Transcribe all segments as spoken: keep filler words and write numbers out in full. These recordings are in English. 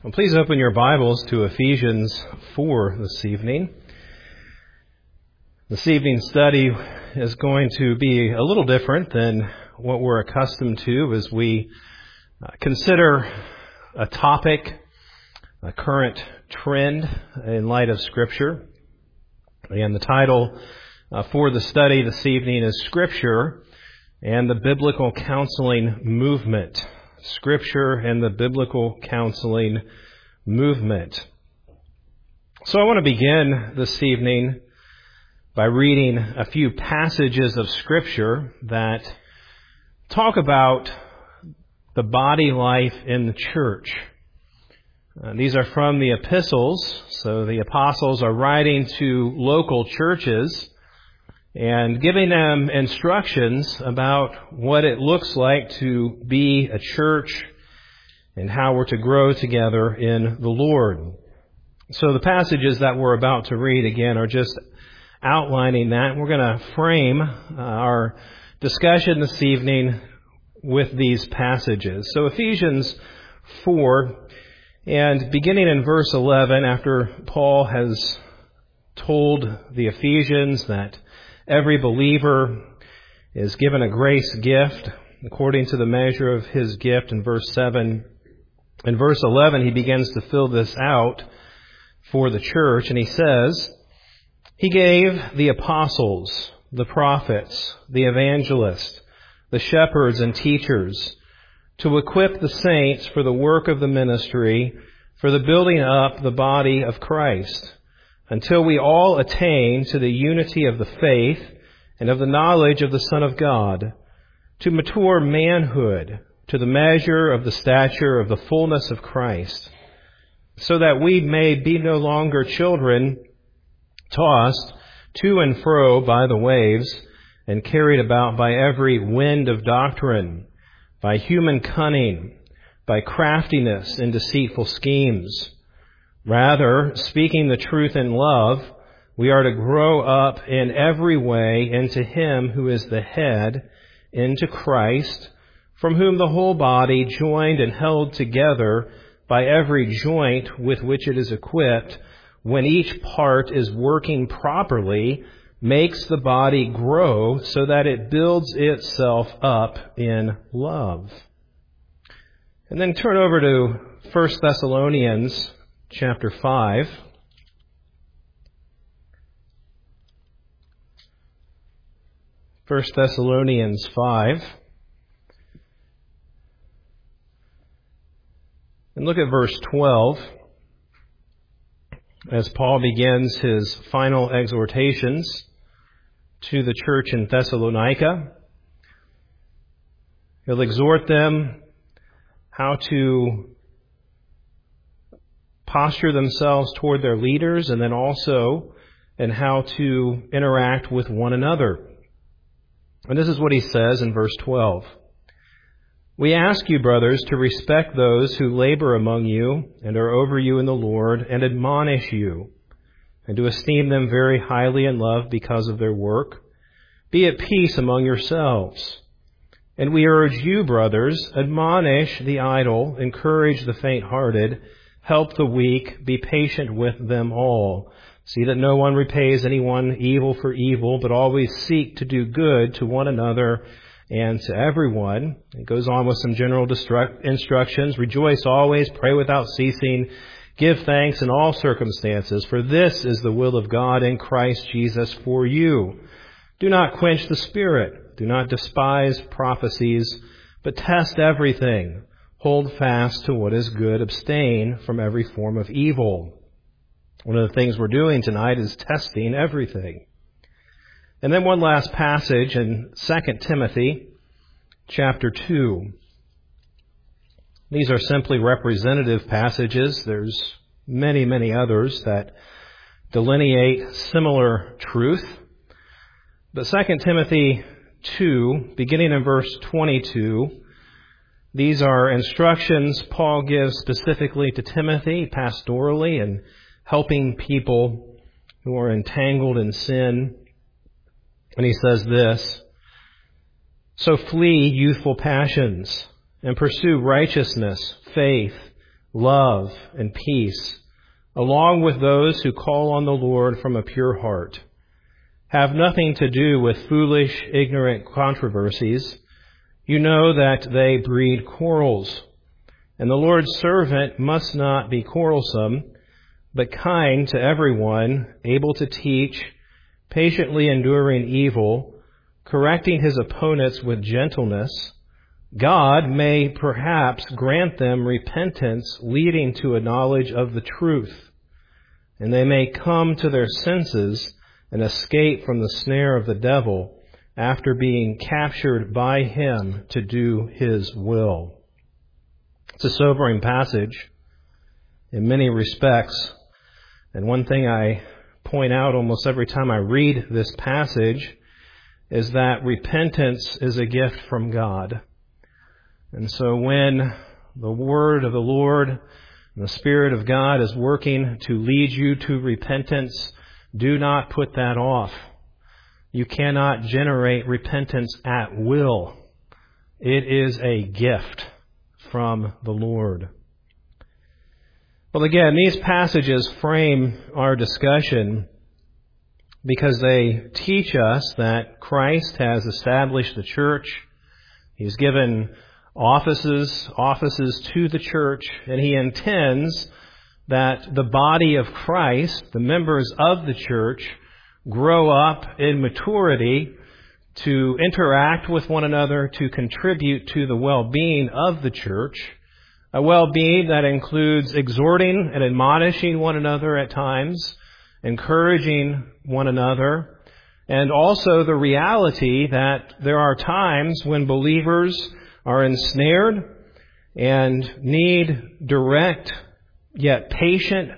Well, please open your Bibles to Ephesians four this evening. This evening's study is going to be a little different than what we're accustomed to as we consider a topic, a current trend in light of Scripture. And the title for the study this evening is Scripture and the Biblical Counseling Movement. Scripture and the Biblical Counseling Movement. So I want to begin this evening by reading a few passages of Scripture that talk about the body life in the church. Uh, these are from the epistles, so the apostles are writing to local churches and giving them instructions about what it looks like to be a church and how we're to grow together in the Lord. So the passages that we're about to read, again, are just outlining that. We're going to frame uh, our discussion this evening with these passages. So Ephesians four, and beginning in verse eleven, after Paul has told the Ephesians that every believer is given a grace gift according to the measure of his gift in verse seven. In verse eleven, he begins to fill this out for the church, and he says, He gave the apostles, the prophets, the evangelists, the shepherds and teachers to equip the saints for the work of the ministry, for the building up the body of Christ, until we all attain to the unity of the faith and of the knowledge of the Son of God, to mature manhood, to the measure of the stature of the fullness of Christ, so that we may be no longer children, tossed to and fro by the waves, and carried about by every wind of doctrine, by human cunning, by craftiness and deceitful schemes. Rather, speaking the truth in love, we are to grow up in every way into Him who is the head, into Christ, from whom the whole body, joined and held together by every joint with which it is equipped, when each part is working properly, makes the body grow so that it builds itself up in love. And then turn over to First Thessalonians chapter five. First Thessalonians five. And look at verse twelve. As Paul begins his final exhortations to the church in Thessalonica, he'll exhort them how to posture themselves toward their leaders, and then also in how to interact with one another. And this is what he says in verse twelve. We ask you, brothers, to respect those who labor among you and are over you in the Lord and admonish you, and to esteem them very highly in love because of their work. Be at peace among yourselves. And we urge you, brothers, admonish the idle, encourage the faint-hearted, help the weak, be patient with them all. See that no one repays anyone evil for evil, but always seek to do good to one another and to everyone. It goes on with some general destruct- instructions. Rejoice always, pray without ceasing, give thanks in all circumstances, for this is the will of God in Christ Jesus for you. Do not quench the Spirit. Do not despise prophecies, but test everything. Hold fast to what is good. Abstain from every form of evil. One of the things we're doing tonight is testing everything. And then one last passage in Second Timothy chapter two. These are simply representative passages. There's many, many others that delineate similar truth. But Second Timothy two, beginning in verse twenty-two, these are instructions Paul gives specifically to Timothy, pastorally, and helping people who are entangled in sin. And he says this, So flee youthful passions, and pursue righteousness, faith, love, and peace, along with those who call on the Lord from a pure heart. Have nothing to do with foolish, ignorant controversies. You know that they breed quarrels. And the Lord's servant must not be quarrelsome, but kind to everyone, able to teach, patiently enduring evil, correcting his opponents with gentleness. God may perhaps grant them repentance leading to a knowledge of the truth, and they may come to their senses and escape from the snare of the devil after being captured by him to do his will. It's a sobering passage in many respects, and one thing I point out almost every time I read this passage is that repentance is a gift from God. And so when the word of the Lord and the Spirit of God is working to lead you to repentance, do not put that off. You cannot generate repentance at will. It is a gift from the Lord. Well, again, these passages frame our discussion because they teach us that Christ has established the church. He's given offices, offices to the church, and he intends that the body of Christ, the members of the church, grow up in maturity to interact with one another, to contribute to the well-being of the church, a well-being that includes exhorting and admonishing one another at times, encouraging one another, and also the reality that there are times when believers are ensnared and need direct yet patient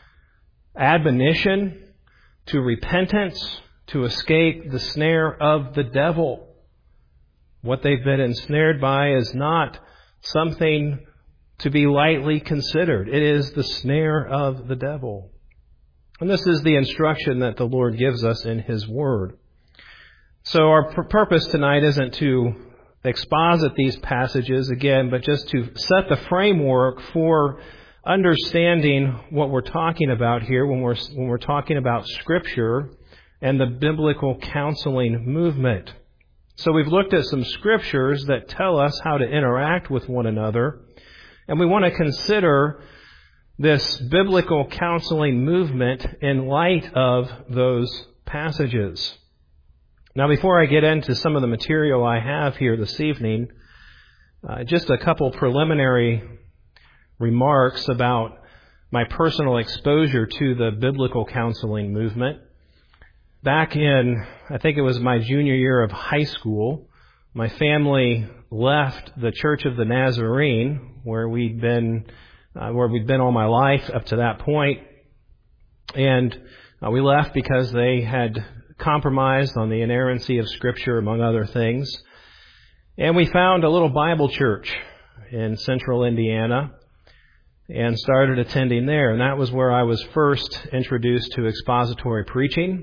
admonition to repentance, to escape the snare of the devil. What they've been ensnared by is not something to be lightly considered. It is the snare of the devil. And this is the instruction that the Lord gives us in His Word. So our pur- purpose tonight isn't to exposit these passages again, but just to set the framework for understanding what we're talking about here when we're when we're talking about Scripture and the biblical counseling movement. So we've looked at some scriptures that tell us how to interact with one another, and we want to consider this biblical counseling movement in light of those passages. Now, before I get into some of the material I have here this evening, uh, just a couple preliminary remarks about my personal exposure to the biblical counseling movement. Back in, I think it was my junior year of high school, my family left the Church of the Nazarene, where we'd been, uh, where we'd been all my life up to that point, and uh, we left because they had compromised on the inerrancy of Scripture, among other things. And we found a little Bible church in central Indiana and started attending there. And that was where I was first introduced to expository preaching.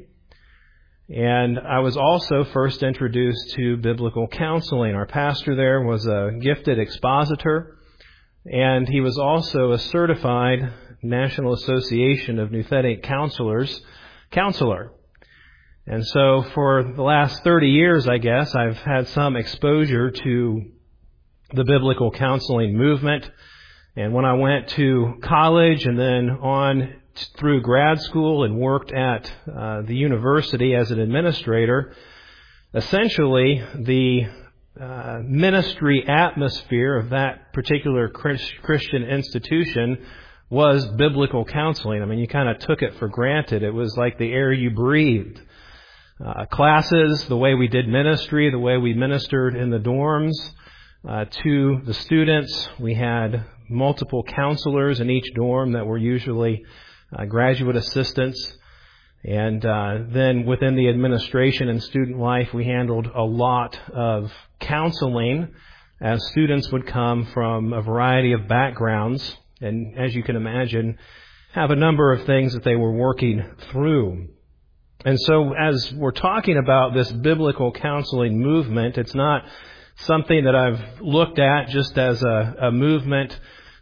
And I was also first introduced to biblical counseling. Our pastor there was a gifted expositor, and he was also a certified National Association of Nouthetic Counselors counselor. And so for the last thirty years, I guess, I've had some exposure to the biblical counseling movement. And when I went to college and then on through grad school and worked at uh, the university as an administrator, essentially the uh, ministry atmosphere of that particular Christian institution was biblical counseling. I mean, you kind of took it for granted. It was like the air you breathed. Uh, classes, the way we did ministry, the way we ministered in the dorms uh, to the students. We had multiple counselors in each dorm that were usually uh, graduate assistants. And uh, then within the administration and student life, we handled a lot of counseling as students would come from a variety of backgrounds. And as you can imagine, have a number of things that they were working through. And so as we're talking about this biblical counseling movement, it's not something that I've looked at just as a, a movement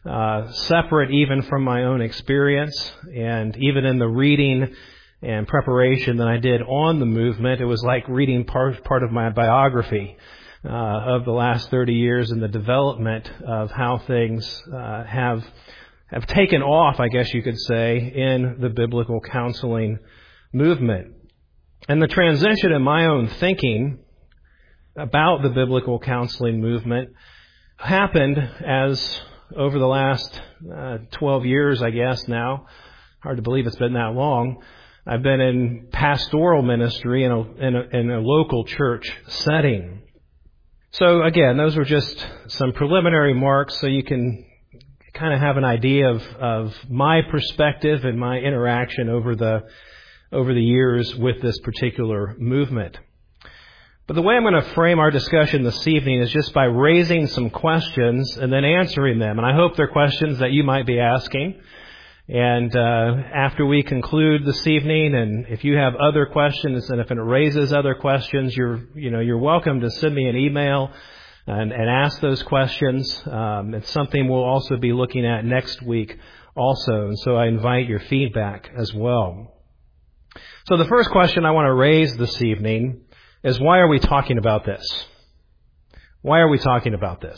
uh, separate even from my own experience, and even in the reading and preparation that I did on the movement, it was like reading part, part of my biography uh, of the last thirty years and the development of how things uh, have have taken off, I guess you could say, in the biblical counseling movement. And the transition in my own thinking about the biblical counseling movement happened as over the last uh, twelve years, I guess now. Hard to believe it's been that long. I've been in pastoral ministry in a, in a, in a local church setting. So again, those were just some preliminary marks so you can kind of have an idea of, of my perspective and my interaction over the over the years with this particular movement. But the way I'm going to frame our discussion this evening is just by raising some questions and then answering them. And I hope they're questions that you might be asking. And uh, after we conclude this evening, and if you have other questions, and if it raises other questions, you're you know you're welcome to send me an email and, and ask those questions. Um, it's something we'll also be looking at next week, also. And so I invite your feedback as well. So the first question I want to raise this evening is, why are we talking about this? Why are we talking about this?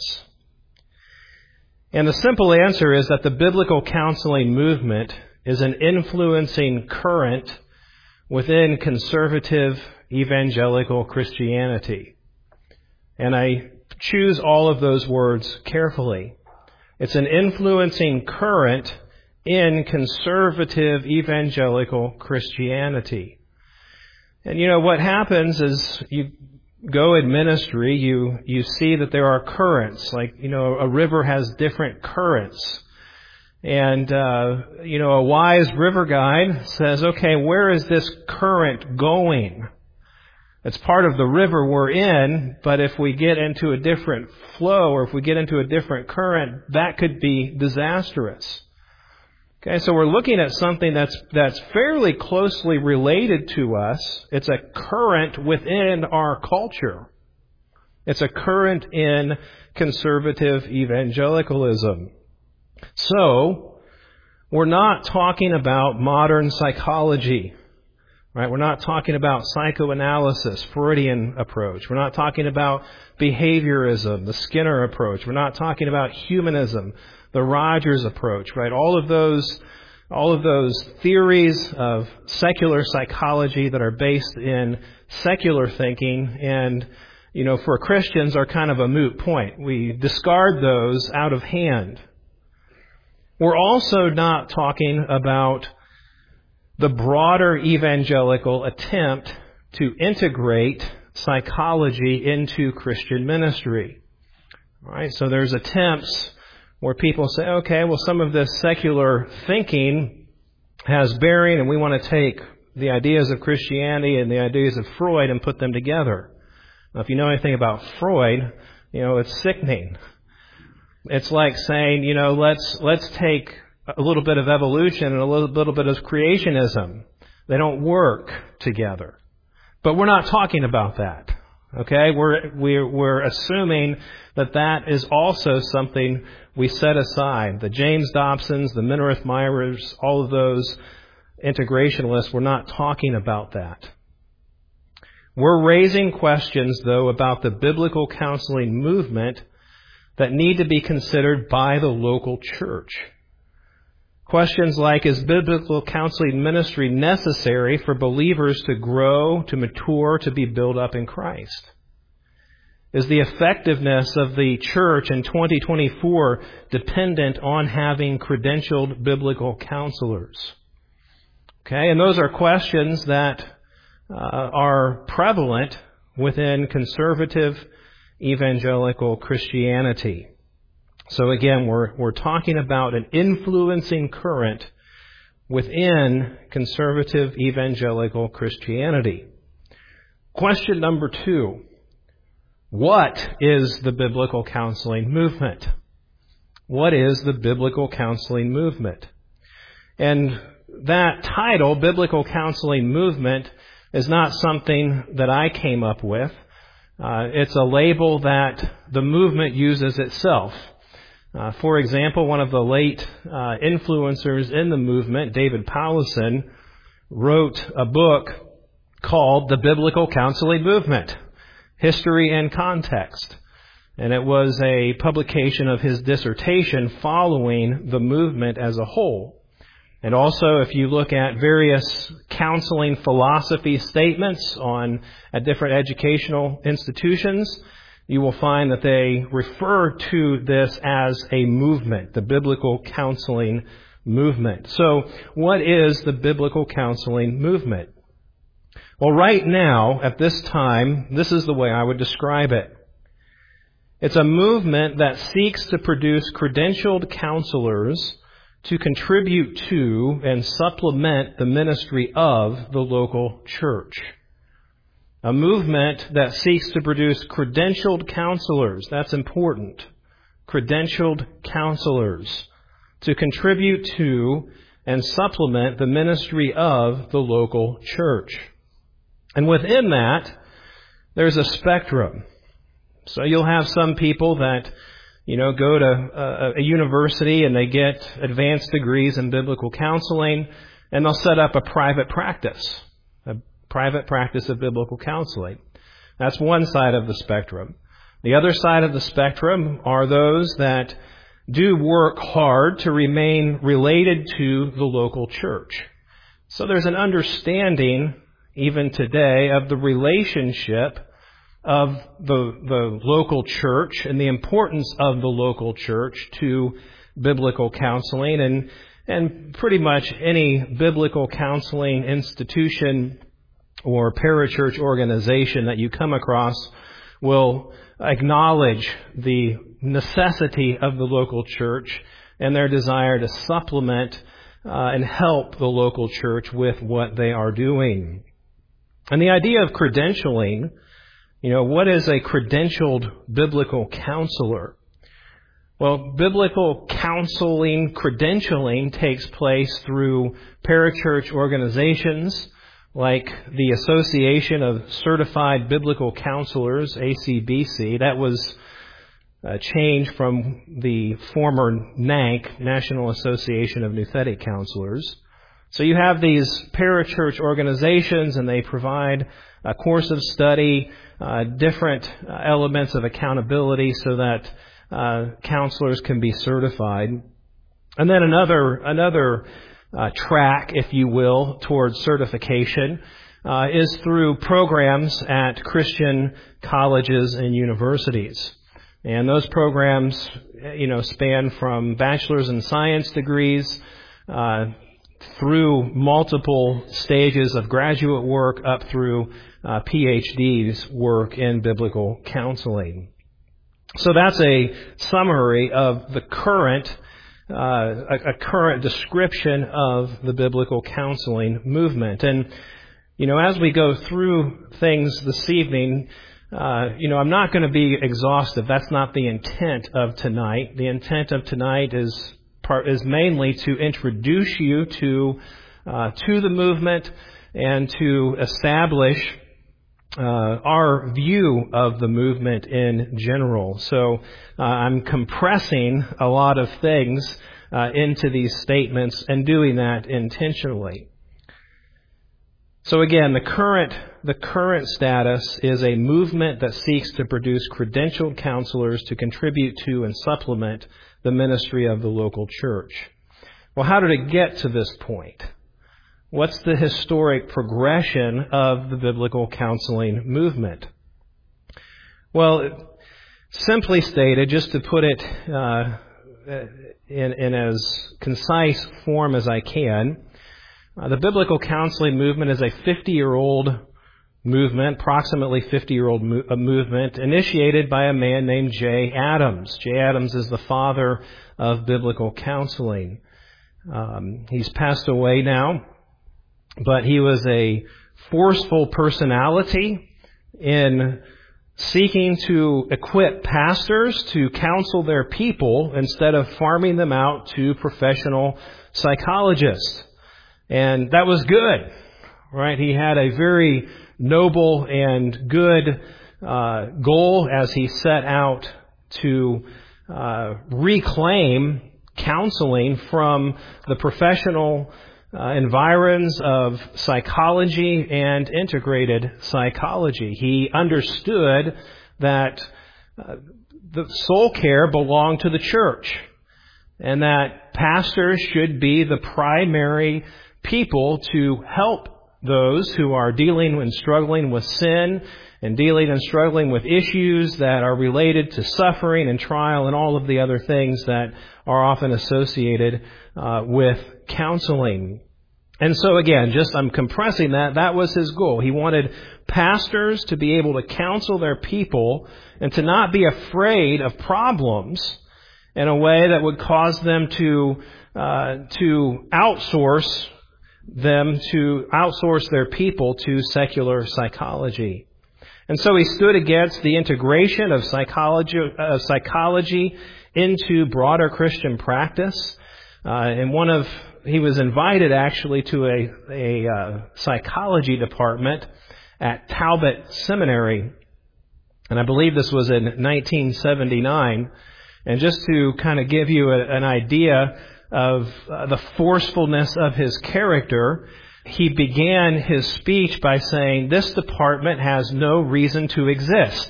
And the simple answer is that the biblical counseling movement is an influencing current within conservative evangelical Christianity. And I choose all of those words carefully. It's an influencing current in conservative evangelical Christianity. And you know, what happens is you go in ministry, you, you see that there are currents. Like, you know, a river has different currents. And, uh, you know, a wise river guide says, okay, where is this current going? It's part of the river we're in, but if we get into a different flow or if we get into a different current, that could be disastrous. Okay, so we're looking at something that's that's fairly closely related to us. It's a current within our culture. It's a current in conservative evangelicalism. So, we're not talking about modern psychology, right? We're not talking about psychoanalysis, Freudian approach. We're not talking about behaviorism, the Skinner approach. We're not talking about humanism, the Rogers approach, right? All of those, all of those theories of secular psychology that are based in secular thinking and, you know, for Christians are kind of a moot point. We discard those out of hand. We're also not talking about the broader evangelical attempt to integrate psychology into Christian ministry. All right, so there's attempts where people say, okay, well, some of this secular thinking has bearing, and we want to take the ideas of Christianity and the ideas of Freud and put them together. Now, if you know anything about Freud, you know, it's sickening. It's like saying, you know, let's let's take a little bit of evolution and a little, little bit of creationism. They don't work together. But we're not talking about that. Okay, we're we're we're assuming that that is also something we set aside. The James Dobsons, the Minirth Meyers, all of those integrationalists, we're not talking about that. We're raising questions, though, about the biblical counseling movement that need to be considered by the local church. Questions like, is biblical counseling ministry necessary for believers to grow, to mature, to be built up in Christ? Is the effectiveness of the church in twenty twenty-four dependent on having credentialed biblical counselors? Okay, and those are questions that uh, are prevalent within conservative evangelical Christianity. So again, we're we're talking about an influencing current within conservative evangelical Christianity. Question number two. What is the biblical counseling movement? What is the biblical counseling movement? And that title, Biblical Counseling Movement, is not something that I came up with. Uh, it's a label that the movement uses itself. Uh, for example, one of the late uh, influencers in the movement, David Powlison, wrote a book called The Biblical Counseling Movement, History and Context. And it was a publication of his dissertation following the movement as a whole. And also, if you look at various counseling philosophy statements on at different educational institutions, you will find that they refer to this as a movement, the biblical counseling movement. So, what is the biblical counseling movement? Well, right now, at this time, this is the way I would describe it. It's a movement that seeks to produce credentialed counselors to contribute to and supplement the ministry of the local church. A movement that seeks to produce credentialed counselors, that's important, credentialed counselors, to contribute to and supplement the ministry of the local church. And within that, there's a spectrum. So you'll have some people that, you know, go to a, a university and they get advanced degrees in biblical counseling, and they'll set up a private practice, a private practice of biblical counseling. That's one side of the spectrum. The other side of the spectrum are those that do work hard to remain related to the local church. So there's an understanding, even today, of the relationship of the, the local church and the importance of the local church to biblical counseling. And, and pretty much any biblical counseling institution or parachurch organization that you come across will acknowledge the necessity of the local church and their desire to supplement uh, and help the local church with what they are doing. And the idea of credentialing, you know, what is a credentialed biblical counselor? Well, biblical counseling, credentialing takes place through parachurch organizations like the Association of Certified Biblical Counselors, A C B C. That was a change from the former N A C, National Association of Nouthetic Counselors. So you have these parachurch organizations, and they provide a course of study, uh, different uh, elements of accountability so that uh, counselors can be certified. And then another another uh, track, if you will, towards certification uh, is through programs at Christian colleges and universities. And those programs, you know, span from bachelor's in science degrees uh, through multiple stages of graduate work up through uh, P H D's work in biblical counseling. So that's a summary of the current, uh, a, a current description of the biblical counseling movement. And, you know, as we go through things this evening, uh, you know, I'm not going to be exhaustive. That's not the intent of tonight. The intent of tonight is part is mainly to introduce you to uh, to the movement and to establish uh, our view of the movement in general. So uh, I'm compressing a lot of things uh, into these statements and doing that intentionally. So again, the current the current status is a movement that seeks to produce credentialed counselors to contribute to and supplement the ministry of the local church. Well, how did it get to this point? What's the historic progression of the biblical counseling movement? Well, simply stated, just to put it uh, in, in as concise form as I can, uh, the biblical counseling movement is a fifty-year-old movement, approximately fifty-year-old mo- a movement, initiated by a man named Jay Adams. Jay Adams is the father of biblical counseling. Um, he's passed away now, but he was a forceful personality in seeking to equip pastors to counsel their people instead of farming them out to professional psychologists. And that was good, right? He had a very noble and good uh, goal as he set out to uh, reclaim counseling from the professional uh, environs of psychology and integrated psychology. He understood that uh, the soul care belonged to the church, and that pastors should be the primary people to help those who are dealing and struggling with sin and dealing and struggling with issues that are related to suffering and trial and all of the other things that are often associated uh, with counseling. And so again, just I'm compressing that, that was his goal. He wanted pastors to be able to counsel their people and to not be afraid of problems in a way that would cause them to uh, to outsource them, to outsource their people to secular psychology. And so he stood against the integration of psychology, uh, psychology into broader Christian practice. Uh, and one of he was invited actually to a, a uh, psychology department at Talbot Seminary, and I believe this was in nineteen seventy-nine. And just to kind of give you a, an idea of uh, the forcefulness of his character, he began his speech by saying, "This department has no reason to exist."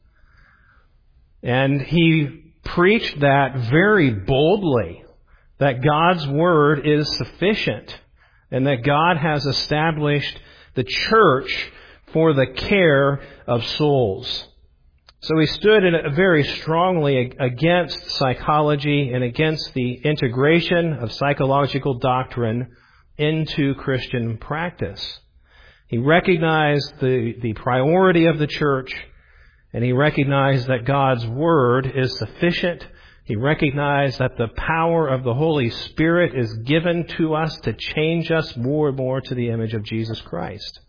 And he preached that very boldly, that God's Word is sufficient, and that God has established the church for the care of souls. So he stood in a very strongly against psychology and against the integration of psychological doctrine into Christian practice. He recognized the, the priority of the church, and he recognized that God's Word is sufficient. He recognized that the power of the Holy Spirit is given to us to change us more and more to the image of Jesus Christ.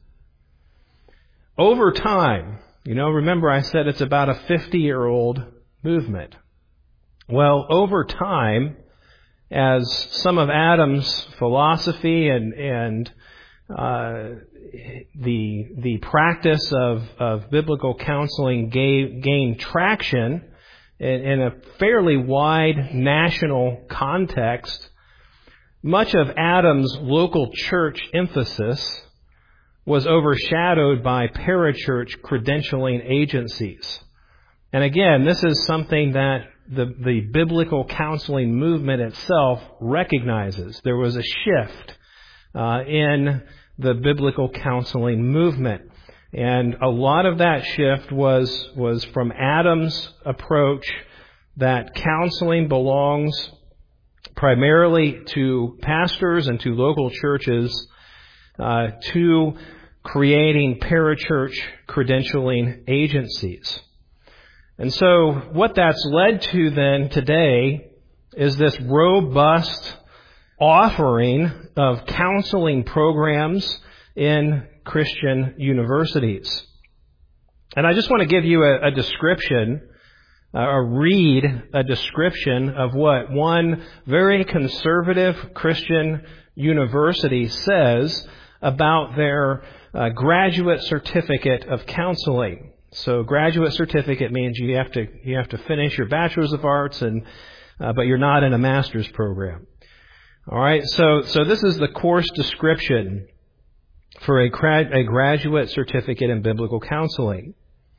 Over time, you know, remember I said it's about a fifty-year-old movement. Well, over time, as some of Adam's philosophy and and uh, the the practice of, of biblical counseling gave, gained traction in, in a fairly wide national context, much of Adam's local church emphasis was overshadowed by parachurch credentialing agencies. And again, this is something that the, the biblical counseling movement itself recognizes. There was a shift uh, in the biblical counseling movement. And a lot of that shift was, was from Adam's approach that counseling belongs primarily to pastors and to local churches, Uh, to creating parachurch credentialing agencies. And so what that's led to then today is this robust offering of counseling programs in Christian universities. And I just want to give you a, a description, uh, a read a description of what one very conservative Christian university says about their uh, graduate certificate of counseling. So graduate certificate means you have to you have to finish your bachelor's of arts, and uh, but you're not in a master's program. All right. So so this is the course description for a, grad, a graduate certificate in biblical counseling.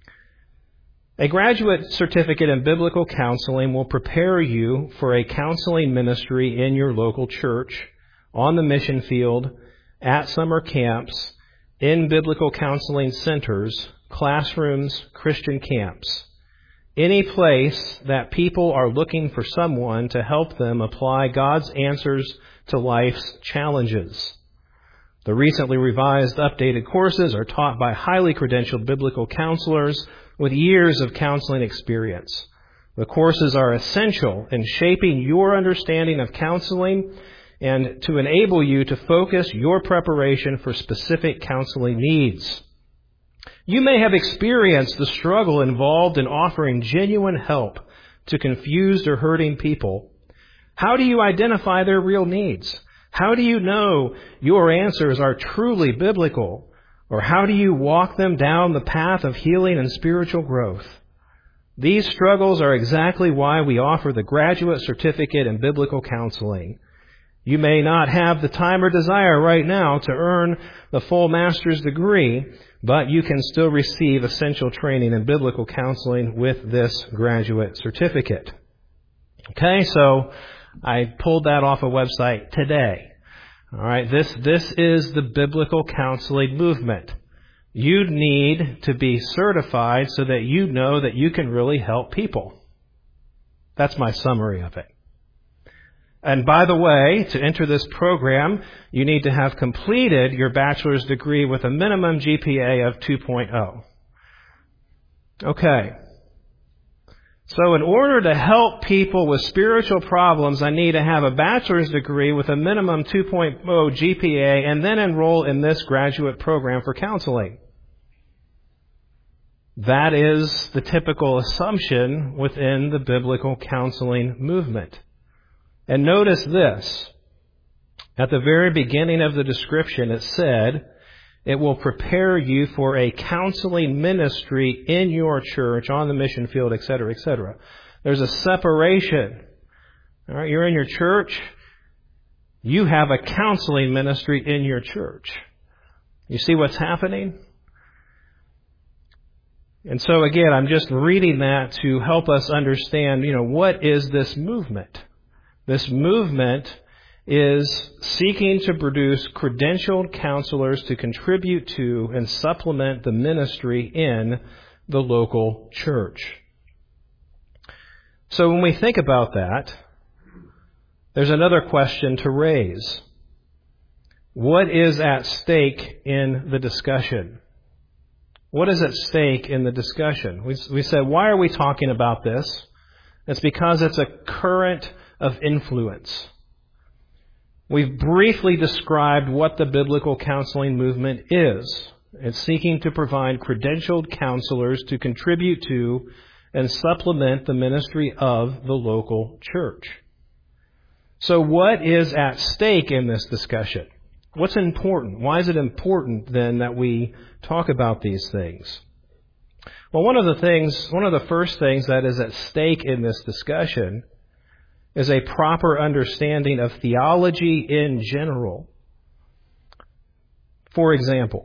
A graduate certificate in biblical counseling will prepare you for a counseling ministry in your local church, on the mission field, at summer camps, in biblical counseling centers, classrooms, Christian camps. Any place that people are looking for someone to help them apply God's answers to life's challenges. The recently revised, updated courses are taught by highly credentialed biblical counselors with years of counseling experience. The courses are essential in shaping your understanding of counseling and to enable you to focus your preparation for specific counseling needs. You may have experienced the struggle involved in offering genuine help to confused or hurting people. How do you identify their real needs? How do you know your answers are truly biblical? Or how do you walk them down the path of healing and spiritual growth? These struggles are exactly why we offer the graduate certificate in biblical counseling. You may not have the time or desire right now to earn the full master's degree, but you can still receive essential training in biblical counseling with this graduate certificate. Okay, so I pulled that off a website today. All right, this this is the biblical counseling movement. You need to be certified so that you know that you can really help people. That's my summary of it. And by the way, to enter this program, you need to have completed your bachelor's degree with a minimum G P A of two point oh. Okay. So in order to help people with spiritual problems, I need to have a bachelor's degree with a minimum two point oh G P A and then enroll in this graduate program for counseling. That is the typical assumption within the biblical counseling movement. And notice this. At the very beginning of the description, it said, it will prepare you for a counseling ministry in your church, on the mission field, et cetera, et cetera. There's a separation. All right, you're in your church. You have a counseling ministry in your church. You see what's happening? And so again, I'm just reading that to help us understand, you know, what is this movement? This movement is seeking to produce credentialed counselors to contribute to and supplement the ministry in the local church. So when we think about that, there's another question to raise. What is at stake in the discussion? What is at stake in the discussion? We, we said, why are we talking about this? It's because it's a current of influence. We've briefly described what the biblical counseling movement is. It's seeking to provide credentialed counselors to contribute to and supplement the ministry of the local church. So what is at stake in this discussion? What's important? Why is it important then that we talk about these things? Well, one of the things, one of the first things that is at stake in this discussion is a proper understanding of theology in general. For example,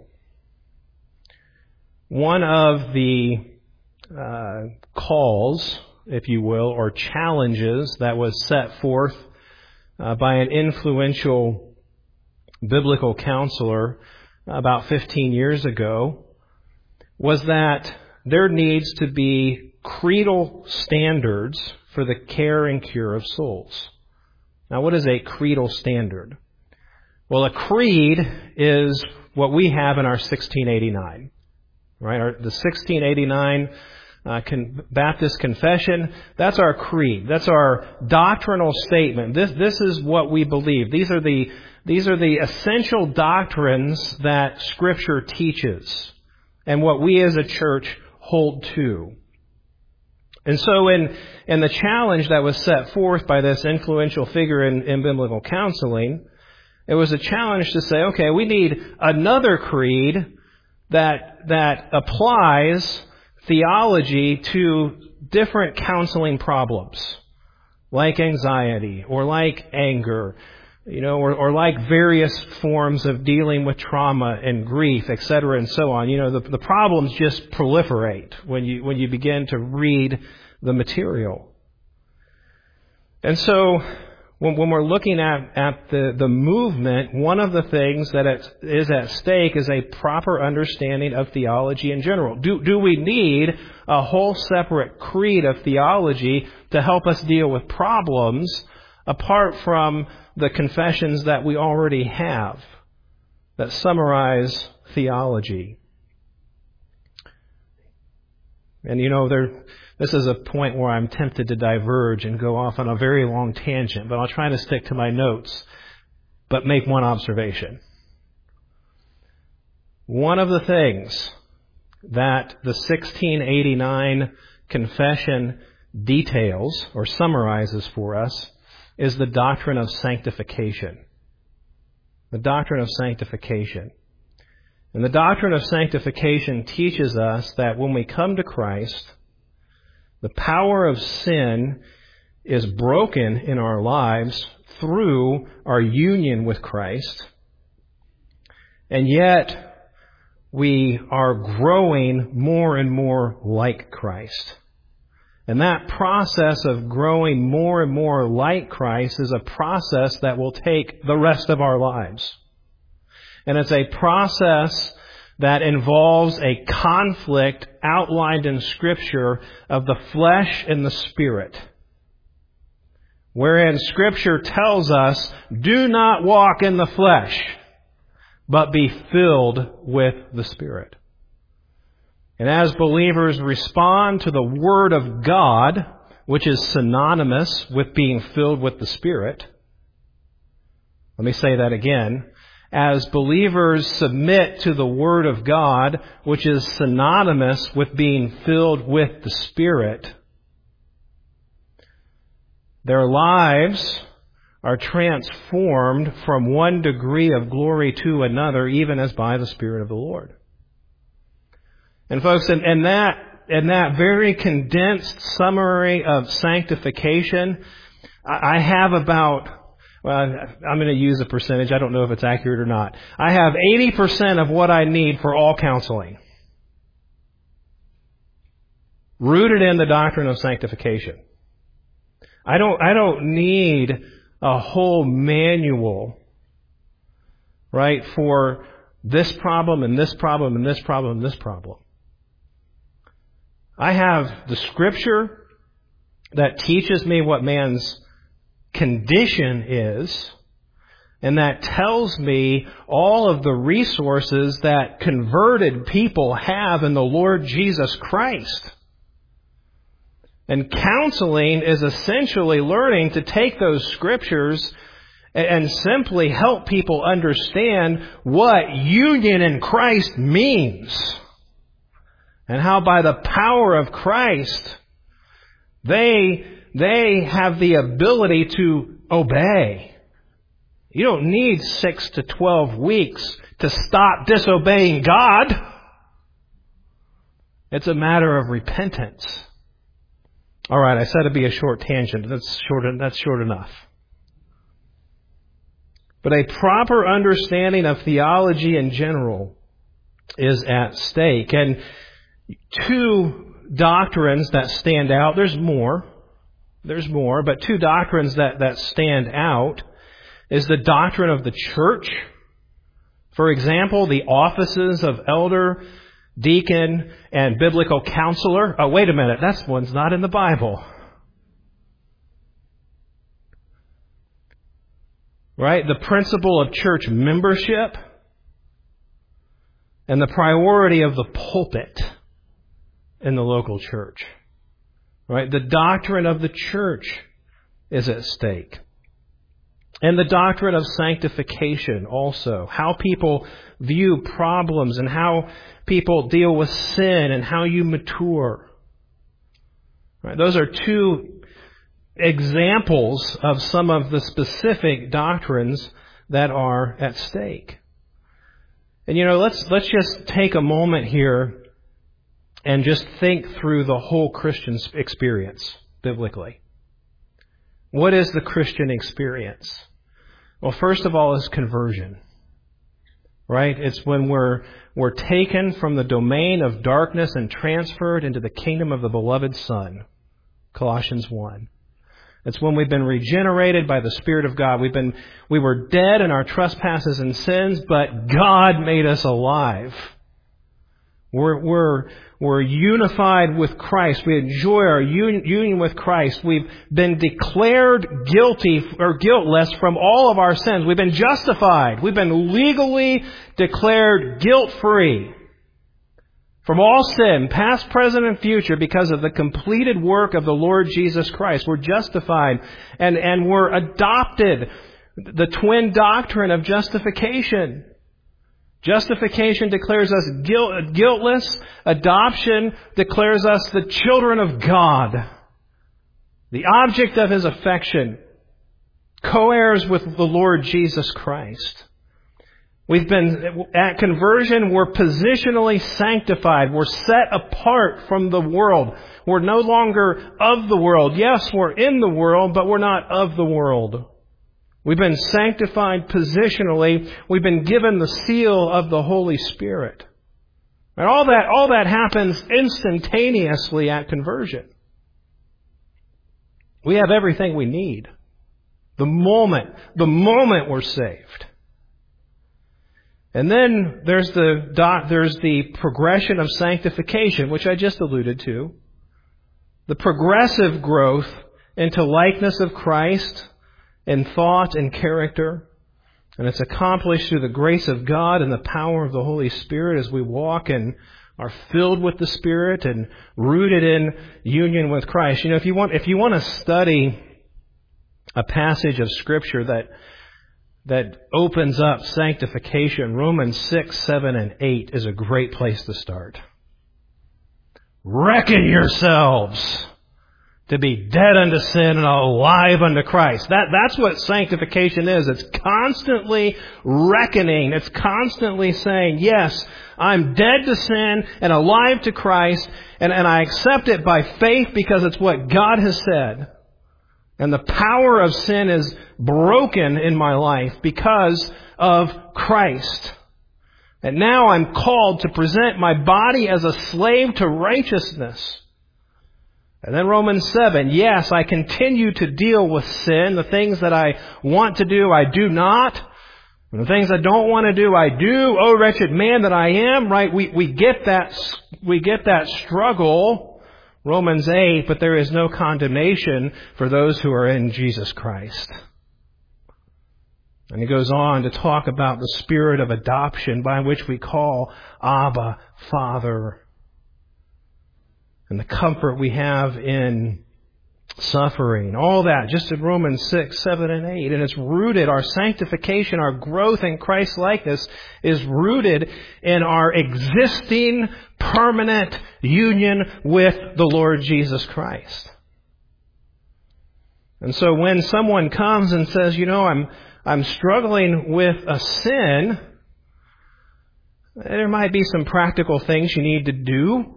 one of the uh, calls, if you will, or challenges that was set forth uh, by an influential biblical counselor about fifteen years ago was that there needs to be creedal standards for the care and cure of souls. Now, what is a creedal standard? Well, a creed is what we have in our sixteen eighty-nine, right? Our, the sixteen eighty-nine uh, con- Baptist Confession, that's our creed. That's our doctrinal statement. This, this is what we believe. These are the, these are the essential doctrines that Scripture teaches and what we as a church hold to. And so in, in the challenge that was set forth by this influential figure in, in biblical counseling, it was a challenge to say, okay, we need another creed that, that applies theology to different counseling problems, like anxiety or like anger, you know, or, or like various forms of dealing with trauma and grief, et cetera, and so on. You know, the, the problems just proliferate when you when you begin to read the material. And so, when, when we're looking at, at the, the movement, one of the things that is at stake is a proper understanding of theology in general. Do, do we need a whole separate creed of theology to help us deal with problems apart from the confessions that we already have that summarize theology? And you know, there, this is a point where I'm tempted to diverge and go off on a very long tangent, but I'll try to stick to my notes, but make one observation. One of the things that the sixteen eighty-nine confession details or summarizes for us is the doctrine of sanctification. The doctrine of sanctification. And the doctrine of sanctification teaches us that when we come to Christ, The power of sin is broken in our lives through our union with Christ. And yet, we are growing more and more like Christ. And that process of growing more and more like Christ is a process that will take the rest of our lives. And it's a process that involves a conflict outlined in Scripture of the flesh and the Spirit. Wherein Scripture tells us, do not walk in the flesh, but be filled with the Spirit. And as believers respond to the Word of God, which is synonymous with being filled with the Spirit, let me say that again. As believers submit to the Word of God, which is synonymous with being filled with the Spirit, their lives are transformed from one degree of glory to another, even as by the Spirit of the Lord. And folks, in, in that in that very condensed summary of sanctification, I, I have about, well, I'm going to use a percentage. I don't know if it's accurate or not. I have eighty percent of what I need for all counseling, rooted in the doctrine of sanctification. I don't, I don't need a whole manual, right, for this problem and this problem and this problem and this problem. I have the Scripture that teaches me what man's condition is, and that tells me all of the resources that converted people have in the Lord Jesus Christ. And counseling is essentially learning to take those Scriptures and simply help people understand what union in Christ means. And how by the power of Christ, they, they have the ability to obey. You don't need six to twelve weeks to stop disobeying God. It's a matter of repentance. All right, I said it'd be a short tangent. That's short, that's short enough. But a proper understanding of theology in general is at stake. And two doctrines that stand out, there's more, there's more, but two doctrines that, that stand out is the doctrine of the church. For example, the offices of elder, deacon, and biblical counselor. Oh, wait a minute, that one's not in the Bible. Right? The principle of church membership and the priority of the pulpit in the local church. Right? The doctrine of the church is at stake. And the doctrine of sanctification also. How people view problems and how people deal with sin and how you mature. Right? Those are two examples of some of the specific doctrines that are at stake. And you know, let's let's just take a moment here and just think through the whole Christian experience biblically. What is the Christian experience? Well, first of all, is conversion. Right? It's when we're we're taken from the domain of darkness and transferred into the kingdom of the beloved Son. Colossians one. It's when we've been regenerated by the Spirit of God. We've been we were dead in our trespasses and sins, but God made us alive. We're, we're, we're unified with Christ. We enjoy our un, union with Christ. We've been declared guilty or guiltless from all of our sins. We've been justified. We've been legally declared guilt-free from all sin, past, present, and future, because of the completed work of the Lord Jesus Christ. We're justified and, and we're adopted. The twin doctrine of justification. Justification declares us guilt, guiltless. Adoption declares us the children of God, the object of His affection, co-heirs with the Lord Jesus Christ. We've been, at conversion, we're positionally sanctified. We're set apart from the world. We're no longer of the world. Yes, we're in the world, but we're not of the world. We've been sanctified positionally. We've been given the seal of the Holy Spirit. And all that, all that happens instantaneously at conversion. We have everything we need. The moment, the moment we're saved. And then there's the dot, there's the progression of sanctification, which I just alluded to. The progressive growth into likeness of Christ in thought and character. And it's accomplished through the grace of God and the power of the Holy Spirit as we walk and are filled with the Spirit and rooted in union with Christ. You know, if you want, if you want to study a passage of Scripture that that opens up sanctification, Romans six, seven, and eight is a great place to start. Reckon yourselves to be dead unto sin and alive unto Christ. That, that's what sanctification is. It's constantly reckoning. It's constantly saying, yes, I'm dead to sin and alive to Christ, and, and I accept it by faith because it's what God has said. And the power of sin is broken in my life because of Christ. And now I'm called to present my body as a slave to righteousness. And then Romans seven, yes, I continue to deal with sin. The things that I want to do, I do not. And the things I don't want to do, I do. Oh, wretched man that I am, right? We, we get that, we get that struggle. Romans eight, but there is no condemnation for those who are in Jesus Christ. And he goes on to talk about the spirit of adoption by which we call Abba, Father. And the comfort we have in suffering. All that just in Romans six, seven, and eight. And it's rooted, our sanctification, our growth in Christ's likeness is rooted in our existing permanent union with the Lord Jesus Christ. And so when someone comes and says, you know, I'm I'm struggling with a sin, there might be some practical things you need to do.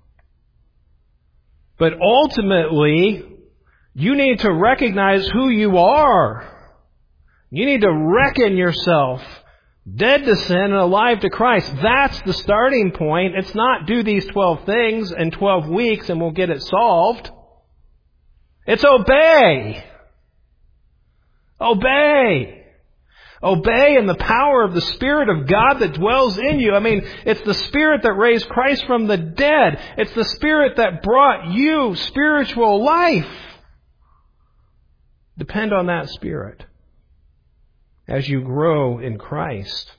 But ultimately, you need to recognize who you are. You need to reckon yourself dead to sin and alive to Christ. That's the starting point. It's not do these twelve things in twelve weeks and we'll get it solved. It's obey. Obey. Obey in the power of the Spirit of God that dwells in you. I mean, it's the Spirit that raised Christ from the dead. It's the Spirit that brought you spiritual life. Depend on that Spirit as you grow in Christ.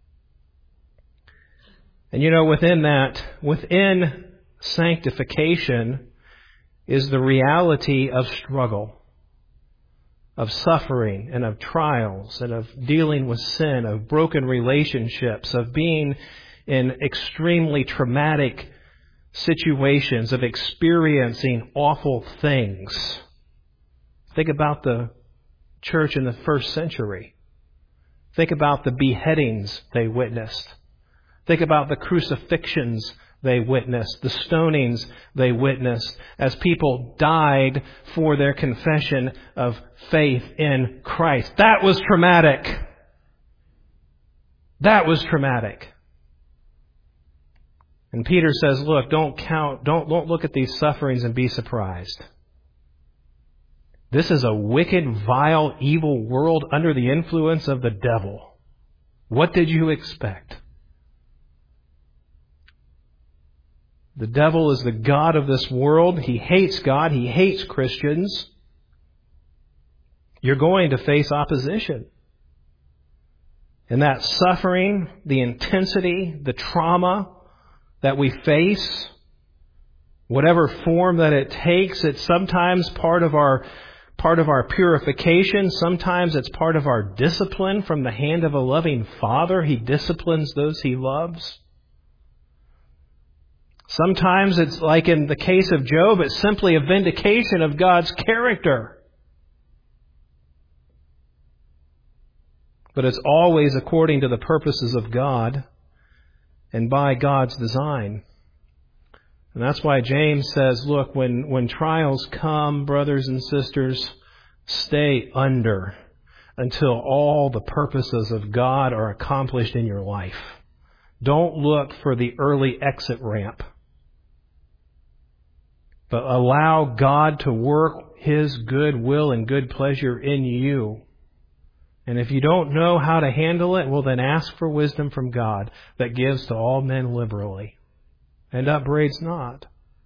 And you know, within that, within sanctification is the reality of struggle, of suffering and of trials and of dealing with sin, of broken relationships, of being in extremely traumatic situations, of experiencing awful things. Think about the church in the first century. Think about the beheadings they witnessed. Think about the crucifixions they witnessed, the stonings they witnessed, as people died for their confession of faith in Christ. That was traumatic. That was traumatic. And Peter says, look, don't count, don't, don't look at these sufferings and be surprised. This is a wicked, vile, evil world under the influence of the devil. What did you expect? The devil is the god of this world. He hates God. He hates Christians. You're going to face opposition. And that suffering, the intensity, the trauma that we face, whatever form that it takes, it's sometimes part of our part of our purification. Sometimes it's part of our discipline from the hand of a loving Father. He disciplines those He loves. Sometimes it's like in the case of Job, it's simply a vindication of God's character. but it's always according to the purposes of God and by God's design. And that's why James says, look, when, when trials come, brothers and sisters, stay under until all the purposes of God are accomplished in your life. Don't look for the early exit ramp, but allow God to work His good will and good pleasure in you. And if you don't know how to handle it, well, then ask for wisdom from God that gives to all men liberally and upbraids not.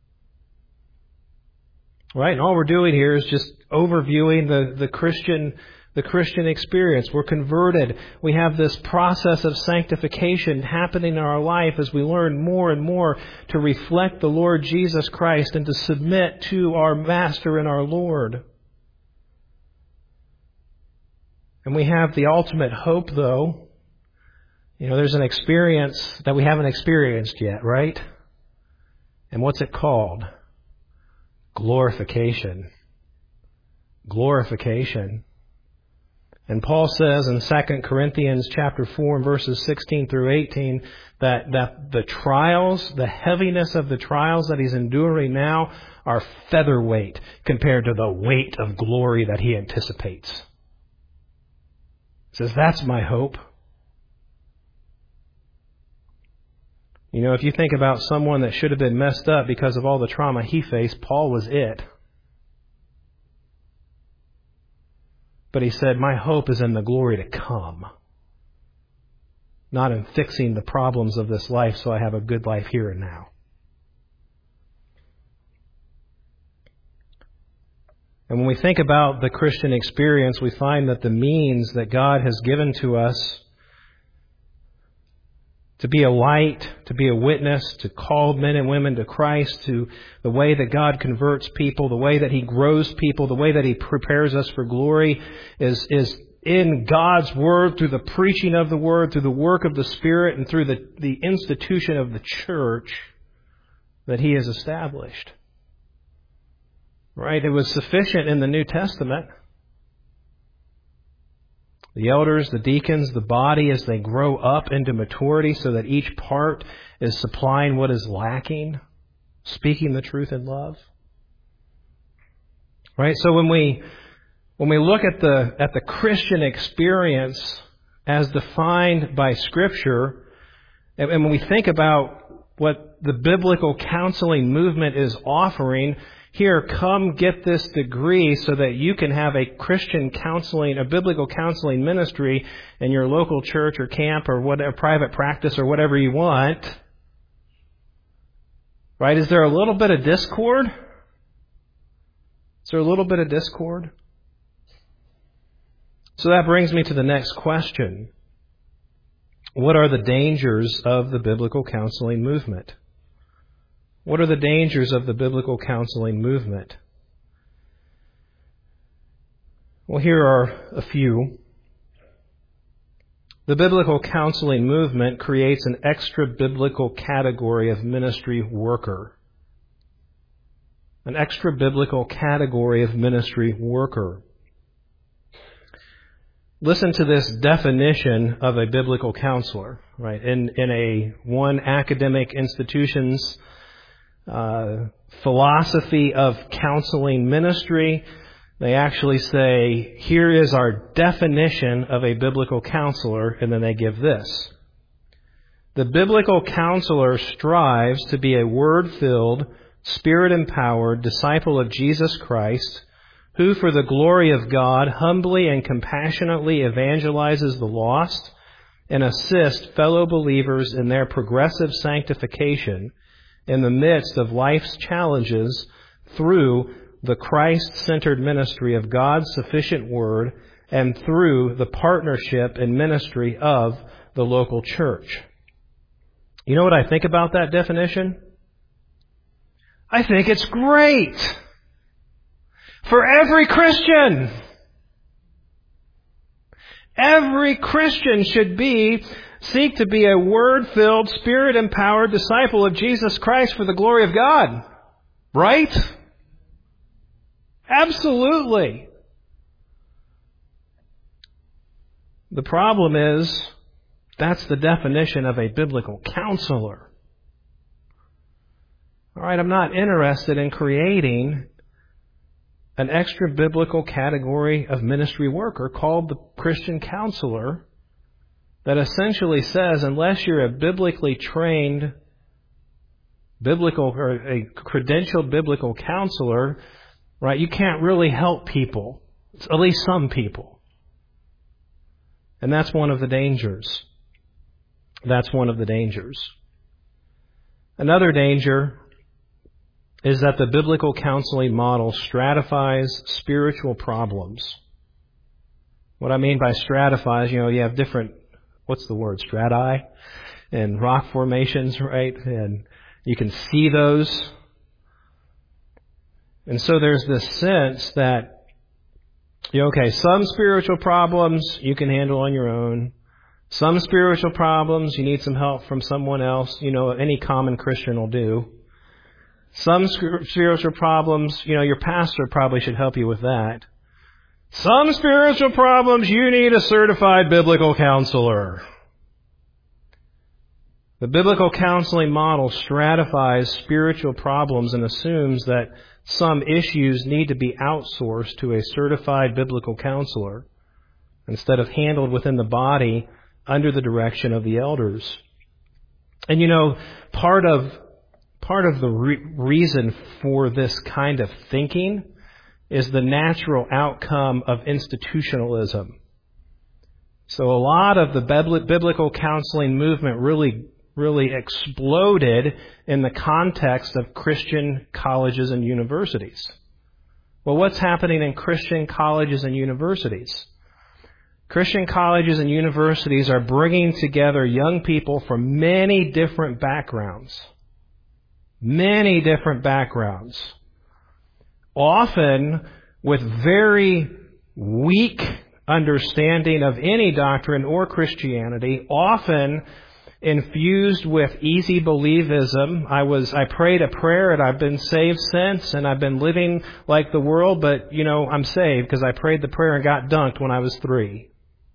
Right? And all we're doing here is just overviewing the, the Christian the Christian experience. We're converted. We have this process of sanctification happening in our life as we learn more and more to reflect the Lord Jesus Christ and to submit to our Master and our Lord. And we have the ultimate hope, though. You know, there's an experience that we haven't experienced yet, right? And what's it called? Glorification. Glorification. And Paul says in Second Corinthians chapter four and verses sixteen through eighteen that, that the trials, the heaviness of the trials that he's enduring now are featherweight compared to the weight of glory that he anticipates. He says, that's my hope. You know, if you think about someone that should have been messed up because of all the trauma he faced, Paul was it. But he said, my hope is in the glory to come, not in fixing the problems of this life so I have a good life here and now. And when we think about the Christian experience, we find that the means that God has given to us to be a light, to be a witness, to call men and women to Christ, to the way that God converts people, the way that He grows people, the way that He prepares us for glory is, is in God's Word, through the preaching of the Word, through the work of the Spirit, and through the, the institution of the church that He has established. Right? It was sufficient in the New Testament. The elders, the deacons, the body as they grow up into maturity so that each part is supplying what is lacking, speaking the truth in love. Right? So when we when we look at the at the Christian experience as defined by Scripture, and, and when we think about what the biblical counseling movement is offering, here, come get this degree so that you can have a Christian counseling, a biblical counseling ministry in your local church or camp or whatever, private practice or whatever you want. Right? Is there a little bit of discord? Is there a little bit of discord? So that brings me to the next question. What are the dangers of the biblical counseling movement? What are the dangers of the biblical counseling movement? Well, here are a few. The biblical counseling movement creates an extra biblical category of ministry worker. An extra biblical category of ministry worker. Listen to this definition of a biblical counselor, right? In, in a one academic institution's Uh, philosophy of counseling ministry, they actually say, here is our definition of a biblical counselor, and then they give this. The biblical counselor strives to be a word-filled, Spirit-empowered disciple of Jesus Christ, who for the glory of God humbly and compassionately evangelizes the lost and assists fellow believers in their progressive sanctification in the midst of life's challenges through the Christ-centered ministry of God's sufficient Word and through the partnership and ministry of the local church. You know what I think about that definition? I think it's great for every Christian. Every Christian should be Seek to be a Word-filled, Spirit-empowered disciple of Jesus Christ for the glory of God. Right? Absolutely. The problem is, that's the definition of a biblical counselor. All right, I'm not interested in creating an extra biblical category of ministry worker called the Christian counselor that essentially says unless you're a biblically trained biblical or a credentialed biblical counselor, right, you can't really help people, at least some people. And that's one of the dangers. That's one of the dangers. Another danger is that the biblical counseling model stratifies spiritual problems. What I mean by stratifies, you know, you have different, what's the word, strati? And rock formations, right? And you can see those. And so there's this sense that, you know, okay, some spiritual problems you can handle on your own. Some spiritual problems you need some help from someone else. You know, any common Christian will do. Some spiritual problems, you know, your pastor probably should help you with that. Some spiritual problems, you need a certified biblical counselor. The biblical counseling model stratifies spiritual problems and assumes that some issues need to be outsourced to a certified biblical counselor instead of handled within the body under the direction of the elders. And you know, part of Part of the re- reason for this kind of thinking is the natural outcome of institutionalism. So a lot of the biblical counseling movement really, really exploded in the context of Christian colleges and universities. Well, what's happening in Christian colleges and universities? Christian colleges and universities are bringing together young people from many different backgrounds. Many different backgrounds, often with very weak understanding of any doctrine or Christianity, often infused with easy believism. I was, I prayed a prayer and I've been saved since, and I've been living like the world, but you know, I'm saved because I prayed the prayer and got dunked when I was three.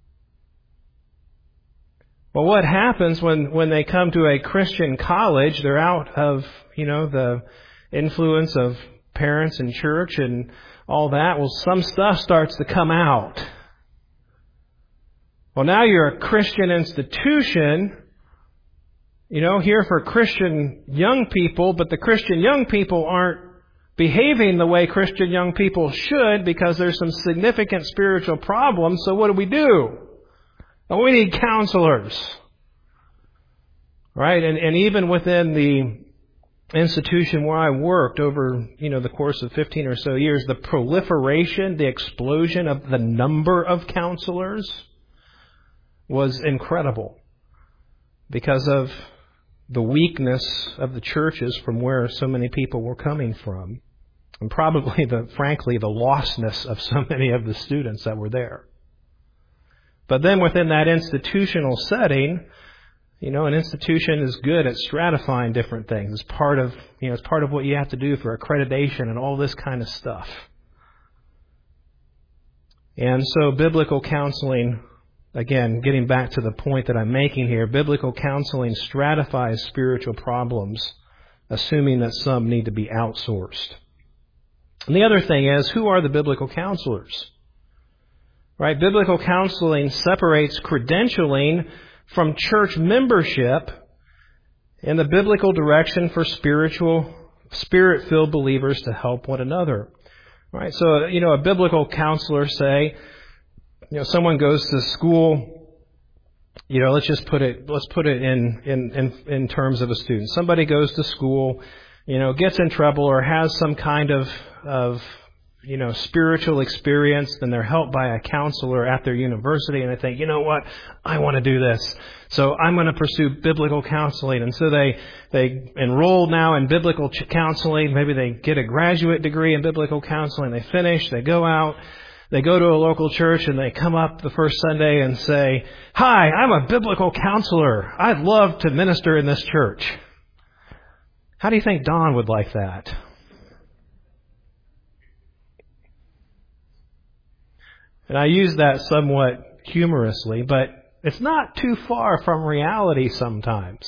Well, what happens when, when they come to a Christian college? They're out of, you know, the influence of parents and church and all that. Well, some stuff starts to come out. Well, now you're a Christian institution, you know, here for Christian young people, but the Christian young people aren't behaving the way Christian young people should because there's some significant spiritual problems. So what do we do? Well, we need counselors, right? And, and even within the institution where I worked over, you know, the course of fifteen or so years, the proliferation, the explosion of the number of counselors was incredible because of the weakness of the churches from where so many people were coming from, and probably the, frankly, the lostness of so many of the students that were there. But then within that institutional setting, you know, an institution is good at stratifying different things. It's part of, you know, it's part of what you have to do for accreditation and all this kind of stuff. And so biblical counseling, again, getting back to the point that I'm making here, biblical counseling stratifies spiritual problems, assuming that some need to be outsourced. And the other thing is, who are the biblical counselors? Right? Biblical counseling separates credentialing from church membership in the biblical direction for spiritual, spirit-filled believers to help one another. Right? So, you know, a biblical counselor, say, you know, someone goes to school, you know, let's just put it, let's put it in, in, in, in terms of a student. Somebody goes to school, you know, gets in trouble or has some kind of, of, you know, spiritual experience, then they're helped by a counselor at their university, and they think, you know what, I want to do this, so I'm going to pursue biblical counseling. And so they they enroll now in biblical ch- counseling. Maybe they get a graduate degree in biblical counseling. They finish, they go out, they go to a local church, and they come up the first Sunday and say, "Hi, I'm a biblical counselor. I'd love to minister in this church." How do you think Don would like that? And I use that somewhat humorously, but it's not too far from reality sometimes.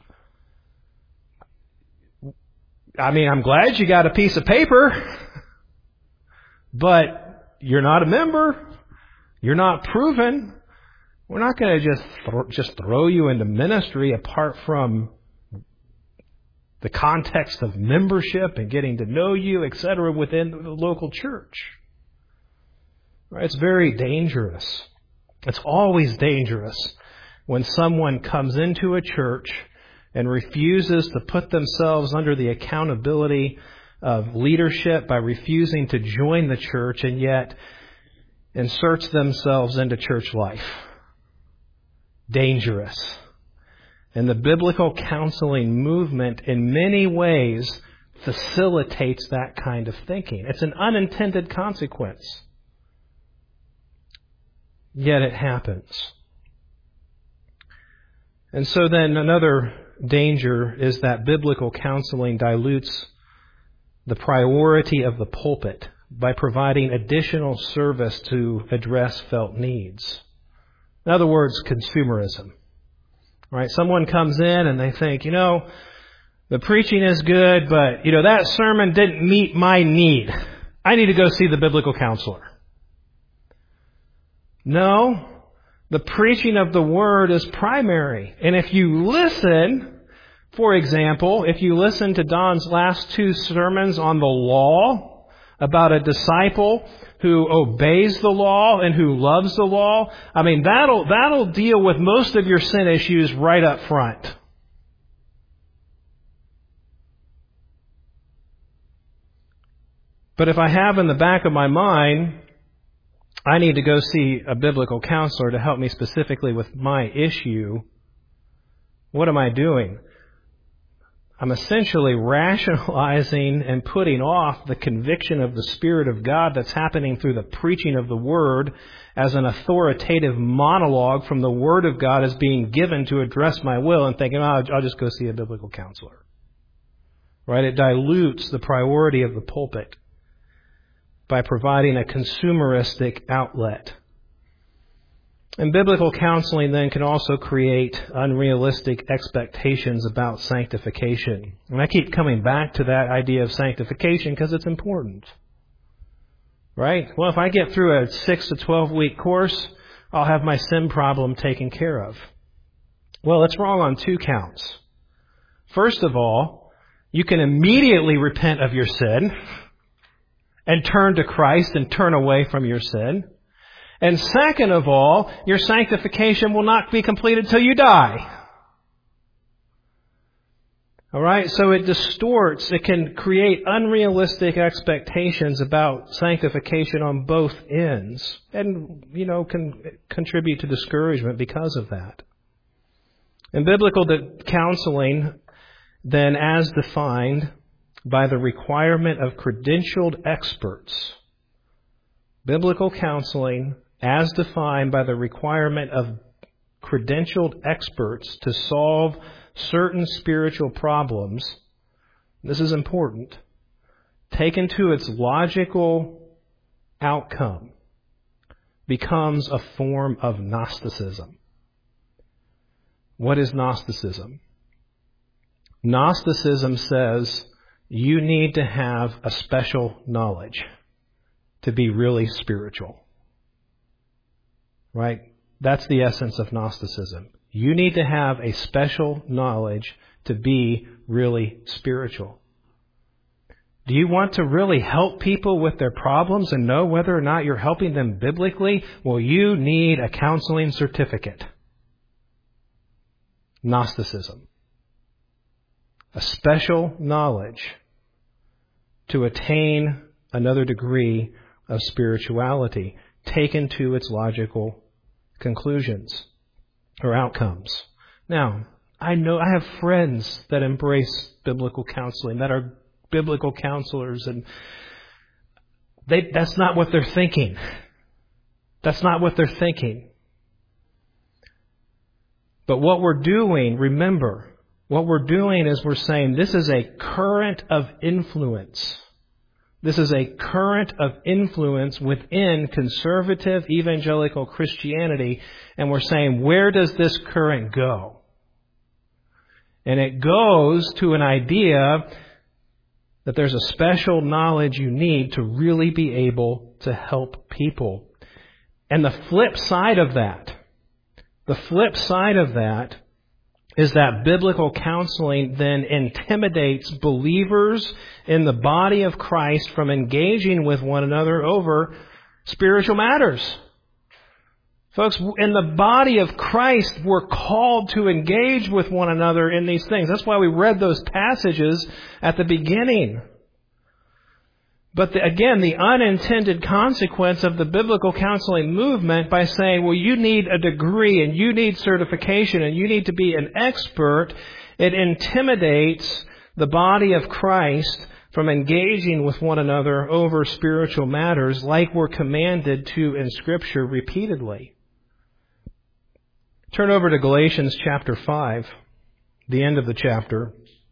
I mean, I'm glad you got a piece of paper, but you're not a member. You're not proven. We're not going to just th- just throw you into ministry apart from the context of membership and getting to know you, et cetera, within the local church. Right? It's very dangerous. It's always dangerous when someone comes into a church and refuses to put themselves under the accountability of leadership by refusing to join the church and yet inserts themselves into church life. Dangerous. And the biblical counseling movement in many ways facilitates that kind of thinking. It's an unintended consequence. Yet it happens. And so then another danger is that biblical counseling dilutes the priority of the pulpit by providing additional service to address felt needs. In other words, consumerism. Right? Someone comes in and they think, you know, the preaching is good, but, you know, that sermon didn't meet my need. I need to go see the biblical counselor. No, the preaching of the Word is primary. And if you listen, for example, if you listen to Don's last two sermons on the law, about a disciple who obeys the law and who loves the law, I mean, that'll, that'll deal with most of your sin issues right up front. But if I have in the back of my mind, I need to go see a biblical counselor to help me specifically with my issue, what am I doing? I'm essentially rationalizing and putting off the conviction of the Spirit of God that's happening through the preaching of the Word as an authoritative monologue from the Word of God as being given to address my will and thinking, oh, I'll just go see a biblical counselor. Right? It dilutes the priority of the pulpit by providing a consumeristic outlet. And biblical counseling then can also create unrealistic expectations about sanctification. And I keep coming back to that idea of sanctification because it's important. Right? Well, if I get through a six to twelve week course, I'll have my sin problem taken care of. Well, it's wrong on two counts. First of all, you can immediately repent of your sin and turn to Christ and turn away from your sin. And second of all, your sanctification will not be completed till you die. All right? So it distorts, it can create unrealistic expectations about sanctification on both ends and, you know, can contribute to discouragement because of that. And biblical counseling, then, as defined by the requirement of credentialed experts, biblical counseling as defined by the requirement of credentialed experts to solve certain spiritual problems, this is important, taken to its logical outcome, becomes a form of Gnosticism. What is Gnosticism? Gnosticism says you need to have a special knowledge to be really spiritual. Right? That's the essence of Gnosticism. You need to have a special knowledge to be really spiritual. Do you want to really help people with their problems and know whether or not you're helping them biblically? Well, you need a counseling certificate. Gnosticism. A special knowledge to attain another degree of spirituality taken to its logical conclusions or outcomes. Now, I know I have friends that embrace biblical counseling, that are biblical counselors, and they, that's not what they're thinking. That's not what they're thinking. But what we're doing, remember, what we're doing is we're saying this is a current of influence This is a current of influence within conservative evangelical Christianity, and we're saying, where does this current go? And it goes to an idea that there's a special knowledge you need to really be able to help people. And the flip side of that, the flip side of that is that biblical counseling then intimidates believers in the body of Christ from engaging with one another over spiritual matters. Folks, in the body of Christ, we're called to engage with one another in these things. That's why we read those passages at the beginning. But the, again, the unintended consequence of the biblical counseling movement by saying, well, you need a degree and you need certification and you need to be an expert, it intimidates the body of Christ from engaging with one another over spiritual matters like we're commanded to in Scripture repeatedly. Turn over to Galatians chapter five, the end of the chapter.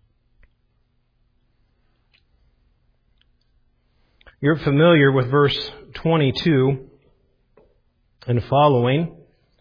You're familiar with verse twenty-two and following.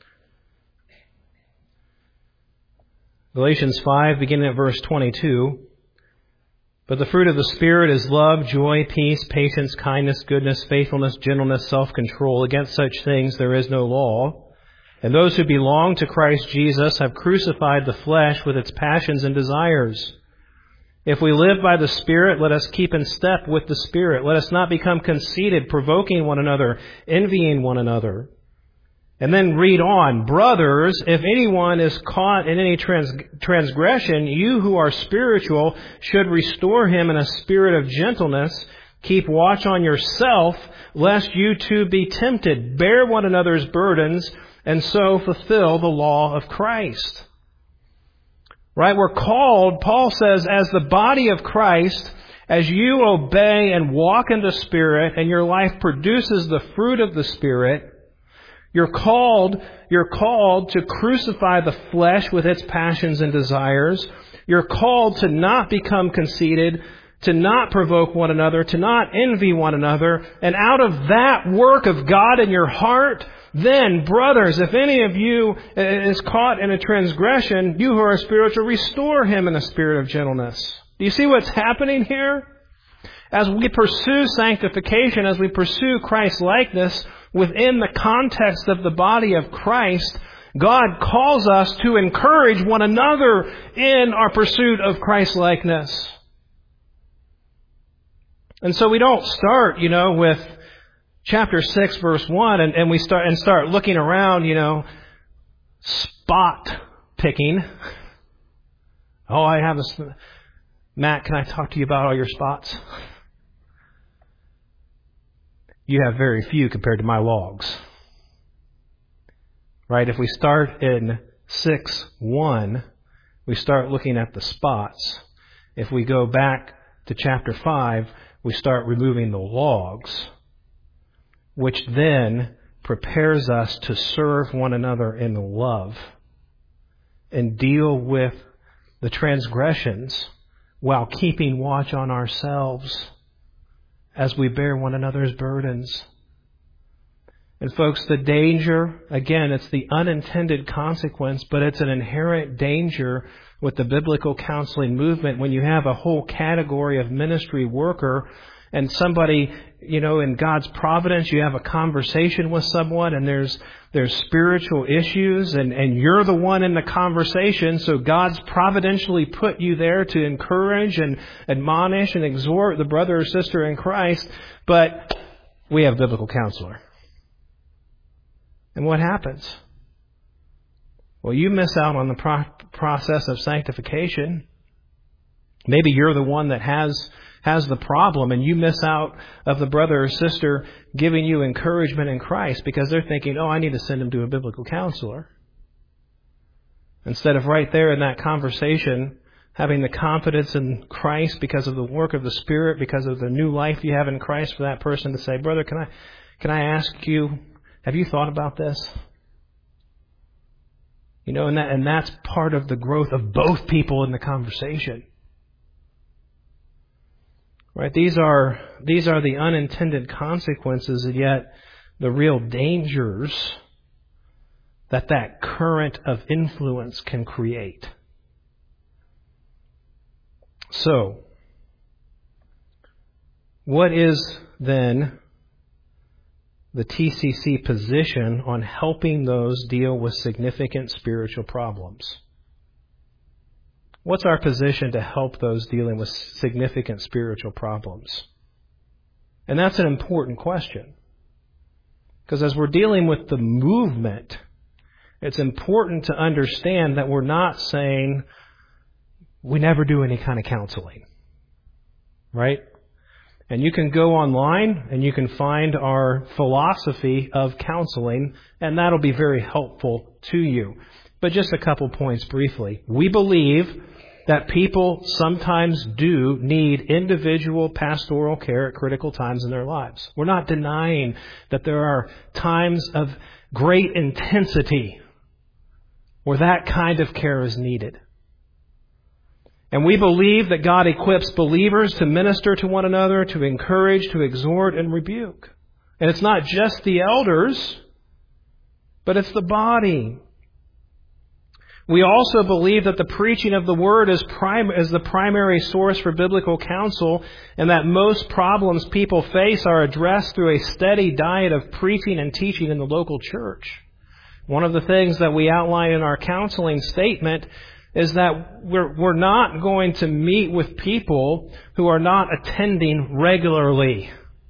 Galatians five, beginning at verse twenty-two. But the fruit of the Spirit is love, joy, peace, patience, kindness, goodness, faithfulness, gentleness, self-control. Against such things there is no law. And those who belong to Christ Jesus have crucified the flesh with its passions and desires. If we live by the Spirit, let us keep in step with the Spirit. Let us not become conceited, provoking one another, envying one another. And then read on. Brothers, if anyone is caught in any trans- transgression, you who are spiritual should restore him in a spirit of gentleness. Keep watch on yourself, lest you too be tempted. Bear one another's burdens, and so fulfill the law of Christ. Right? We're called, Paul says, as the body of Christ, as you obey and walk in the Spirit, and your life produces the fruit of the Spirit, you're called, you're called to crucify the flesh with its passions and desires. You're called to not become conceited, to not provoke one another, to not envy one another. And out of that work of God in your heart, then, brothers, if any of you is caught in a transgression, you who are spiritual, restore him in a spirit of gentleness. Do you see what's happening here? As we pursue sanctification, as we pursue Christ-likeness within the context of the body of Christ, God calls us to encourage one another in our pursuit of Christ-likeness. And so we don't start, you know, with chapter six, verse one, and, and we start and start looking around, you know, spot picking. Oh, I have a... Matt, can I talk to you about all your spots? You have very few compared to my logs. Right? If we start in six one, we start looking at the spots. If we go back to chapter five, we start removing the logs, which then prepares us to serve one another in love and deal with the transgressions while keeping watch on ourselves as we bear one another's burdens. And folks, the danger, again, it's the unintended consequence, but it's an inherent danger with the biblical counseling movement when you have a whole category of ministry worker and somebody, you know, in God's providence, you have a conversation with someone and there's there's spiritual issues and, and you're the one in the conversation. So God's providentially put you there to encourage and admonish and exhort the brother or sister in Christ. But we have a biblical counselor. And what happens? Well, you miss out on the pro- process of sanctification. Maybe you're the one that has has the problem and you miss out of the brother or sister giving you encouragement in Christ because they're thinking, oh, I need to send him to a biblical counselor. Instead of right there in that conversation, having the confidence in Christ because of the work of the Spirit, because of the new life you have in Christ for that person to say, brother, can I, can I ask you, have you thought about this? You know, and that, and that's part of the growth of both people in the conversation. Right? These are, these are the unintended consequences, and yet the real dangers that that current of influence can create. So, what is then the T C C position on helping those deal with significant spiritual problems? What's our position to help those dealing with significant spiritual problems? And that's an important question. Because as we're dealing with the movement, it's important to understand that we're not saying we never do any kind of counseling. Right? And you can go online and you can find our philosophy of counseling, and that'll be very helpful to you. But just a couple points briefly. We believe that people sometimes do need individual pastoral care at critical times in their lives. We're not denying that there are times of great intensity where that kind of care is needed. And we believe that God equips believers to minister to one another, to encourage, to exhort, and rebuke. And it's not just the elders, but it's the body. We also believe that the preaching of the Word is, prim- is the primary source for biblical counsel, and that most problems people face are addressed through a steady diet of preaching and teaching in the local church. One of the things that we outline in our counseling statement is that we're, we're not going to meet with people who are not attending regularly.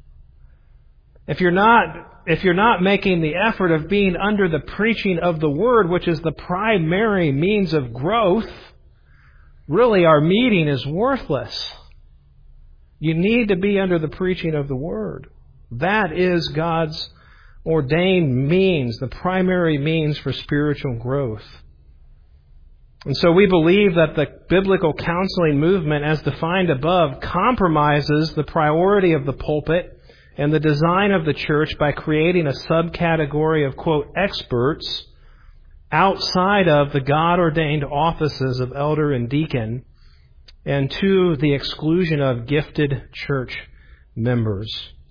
If you're not, if you're not making the effort of being under the preaching of the Word, which is the primary means of growth, really our meeting is worthless. You need to be under the preaching of the Word. That is God's ordained means, the primary means for spiritual growth. And so we believe that the biblical counseling movement, as defined above, compromises the priority of the pulpit and the design of the church by creating a subcategory of, quote, experts outside of the God-ordained offices of elder and deacon, and to the exclusion of gifted church members.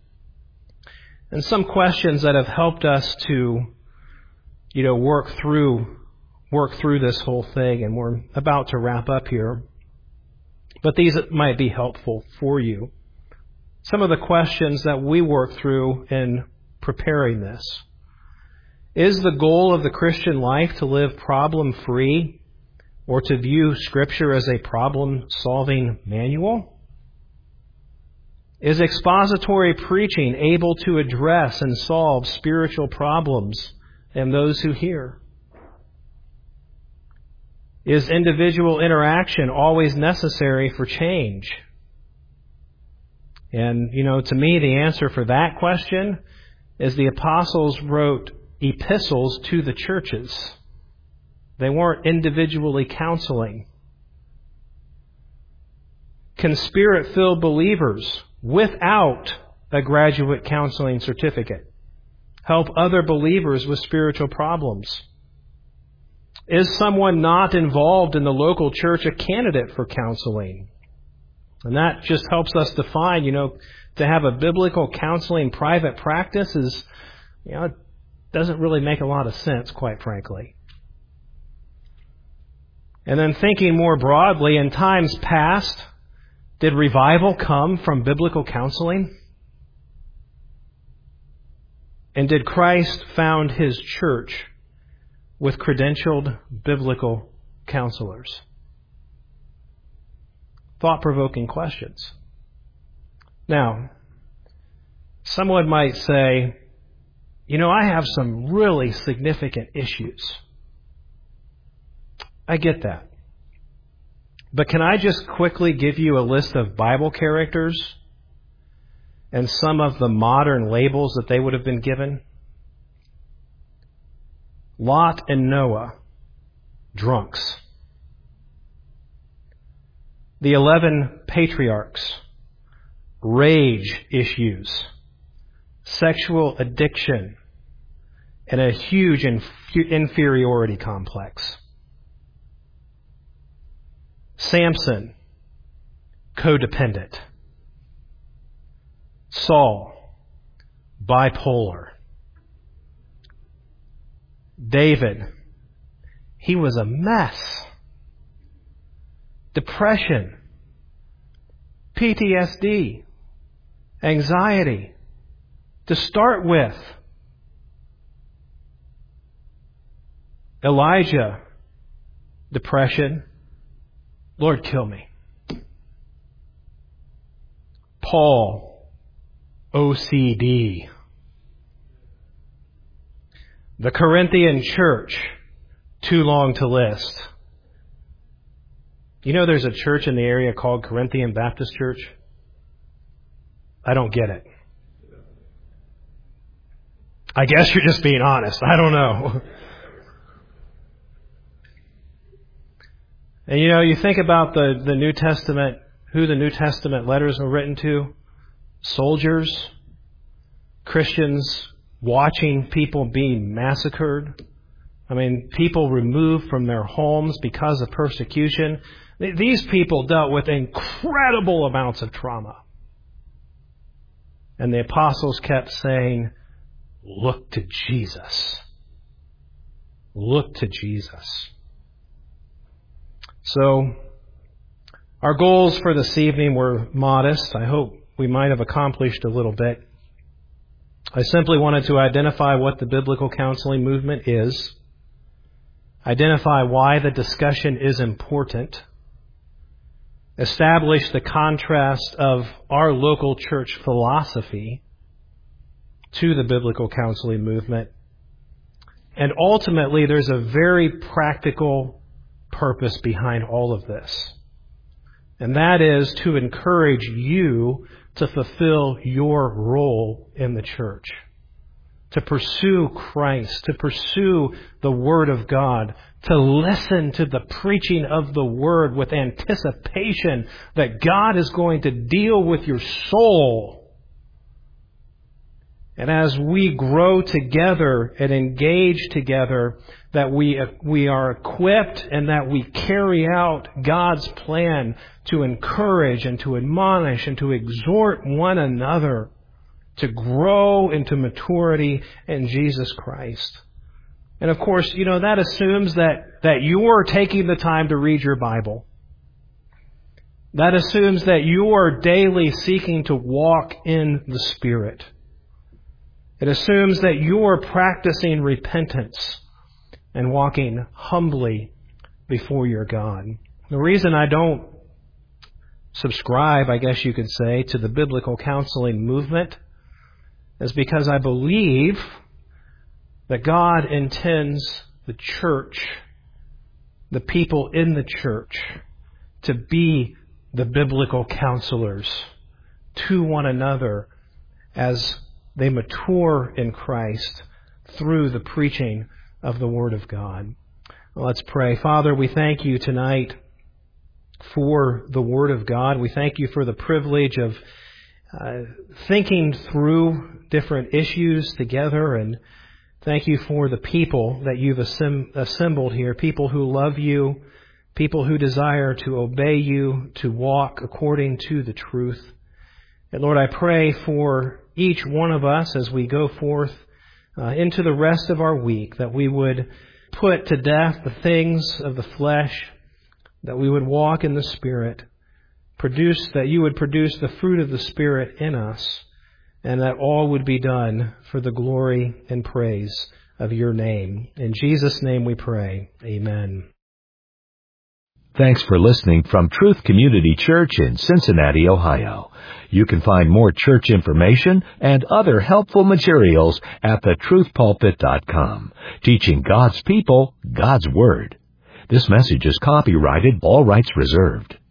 And some questions that have helped us to, you know, work through work through this whole thing, and we're about to wrap up here. But these might be helpful for you. Some of the questions that we work through in preparing this. Is the goal of the Christian life to live problem-free, or to view Scripture as a problem-solving manual? Is expository preaching able to address and solve spiritual problems in those who hear? Is individual interaction always necessary for change? And, you know, to me, the answer for that question is the apostles wrote epistles to the churches. They weren't individually counseling. Can Spirit-filled believers without a graduate counseling certificate help other believers with spiritual problems? Is someone not involved in the local church a candidate for counseling? And that just helps us define, you know, to have a biblical counseling private practice is, you know, it doesn't really make a lot of sense, quite frankly. And then thinking more broadly, in times past, did revival come from biblical counseling? And did Christ found His church with credentialed biblical counselors? Thought-provoking questions. Now, someone might say, you know, I have some really significant issues. I get that. But can I just quickly give you a list of Bible characters and some of the modern labels that they would have been given? Lot and Noah, drunks. The eleven patriarchs, rage issues, sexual addiction, and a huge inf- inferiority complex. Samson, codependent. Saul, bipolar. David, he was a mess. Depression, P T S D, anxiety to start with. Elijah, depression, Lord, kill me. Paul, O C D. The Corinthian church, too long to list. You know there's a church in the area called Corinthian Baptist Church? I don't get it. I guess you're just being honest. I don't know. And you know, you think about the, the New Testament, who the New Testament letters were written to. Soldiers, Christians watching people being massacred. I mean, people removed from their homes because of persecution. These people dealt with incredible amounts of trauma. And the apostles kept saying, look to Jesus. Look to Jesus. So, our goals for this evening were modest. I hope we might have accomplished a little bit. I simply wanted to identify what the biblical counseling movement is, identify why the discussion is important, establish the contrast of our local church philosophy to the biblical counseling movement, and ultimately there's a very practical purpose behind all of this. And that is to encourage you to fulfill your role in the church, to pursue Christ, to pursue the Word of God, to listen to the preaching of the Word with anticipation that God is going to deal with your soul. And as we grow together and engage together, that we we are equipped and that we carry out God's plan to encourage and to admonish and to exhort one another to grow into maturity in Jesus Christ. And of course, you know, that assumes that, that you're taking the time to read your Bible. That assumes that you are daily seeking to walk in the Spirit. It assumes that you are practicing repentance and walking humbly before your God. The reason I don't subscribe, I guess you could say, to the biblical counseling movement is because I believe that God intends the church, the people in the church, to be the biblical counselors to one another as they mature in Christ through the preaching of the Word of God. Well, let's pray. Father, we thank you tonight for the Word of God. We thank you for the privilege of uh, thinking through different issues together, and thank you for the people that you've assemb- assembled here, people who love you, people who desire to obey you, to walk according to the truth. And Lord, I pray for each one of us as we go forth uh, into the rest of our week, that we would put to death the things of the flesh, that we would walk in the Spirit, produce that you would produce the fruit of the Spirit in us, and that all would be done for the glory and praise of your name. In Jesus' name we pray. Amen. Thanks for listening from Truth Community Church in Cincinnati, Ohio. You can find more church information and other helpful materials at the truth pulpit dot com, teaching God's people God's Word. This message is copyrighted, all rights reserved.